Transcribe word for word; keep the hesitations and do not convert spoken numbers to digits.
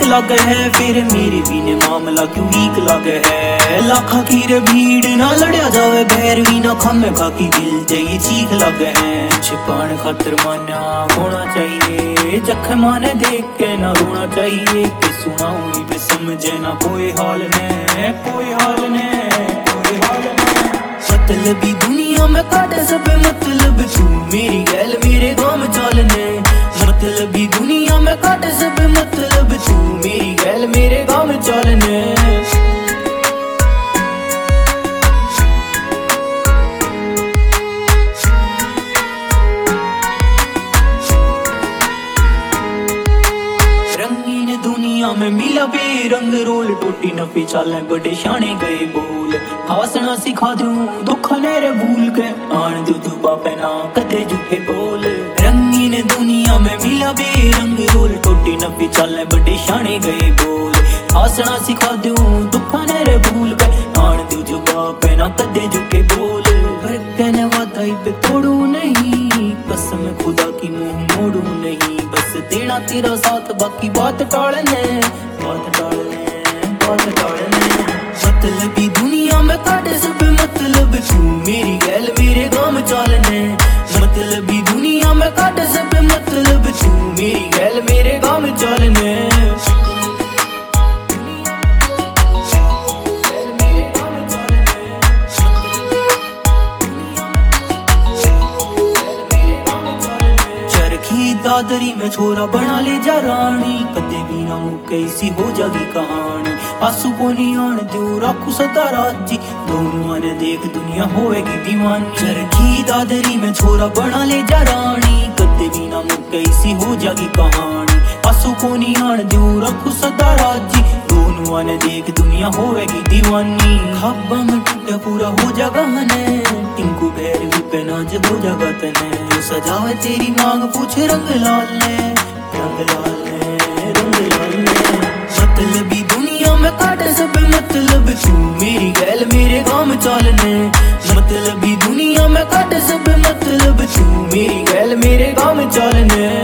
लगे है, फिर मेरे भी ने मामला क्यों वीक लगे है। लाखा की रे भीड़ ना लड़या जावे, बैर भी ना खमे खाकी दिल जाइए चीख लगे है। छिपान खातर माना होना चाहिए, जख माने देख के ना रोना चाहिए। कि सुनाऊं भी समझे ना कोई हाल ने, कोई हाल ने, कोई हाल ने। मतलबी दुनिया में काटे सब मतलब तू मेरी गैल मेरे गाँव चालने। मतलबी दुनिया में काटे सब मतलब तू मेरी गैल मेरे गाँव चालने। रंगीन दुनिया में मिला बेरंग रोल, टूटी नफी चाले बड़े शाने गए बोल। हंसना सिखा दूं दुख नेरे भूल के, आन दू तू बापे ना कदे झूठे बोल। रंगीन दुनिया में मिला बेरंग रोल, टूटी नफी चाले बड़े शाने गए बोल। हंसना सिखा दूं दुख नेरे भूल के, आन दू तू बापे ना कदे झूठे बोल। पर कहने वादा पे तोड़ू नहीं, कसम खुदा की मुंह मोड़ू नहीं। बस देना तेरा साथ बाकी बात टालने, बात टालने, बात टालने। मतलबी दुनिया में काटे सब मतलब तू मेरी गैल मेरे गाँव चालने। मतलबी दुनिया में काटे सब मतलब तू मेरी गैल मेरे गाँव चालने। दादरी में छोरा बना ले जा रानी, कदे भी ना मुके इसी हो जागी कहानी। आंसू को नहीं आन दो राखू सदा राजी, दोनों ने देख दुनिया होएगी दीवानी। चरखी दादरी में छोरा बना ले जा रानी, कदे भी ना मुके इसी हो जागी कहानी। आंसू को नहीं आन दो राखू सदा राजी, दोनों ने देख दुनिया होएगी दीवानी। खब्बा में टूटा पूरा हो जागा हने, टिंकू बैर भी पेनाज हो जागा तने। सजावे तेरी मांग पूछ रंग लाल ने, रंग लाल ने, रंग लाल ने। मतलबी दुनिया में काटे सब मतलब तू मेरी गैल मेरे गाँव चालने। मतलबी दुनिया में काटे सब मतलब तू मेरी गैल मेरे गाँव चालने।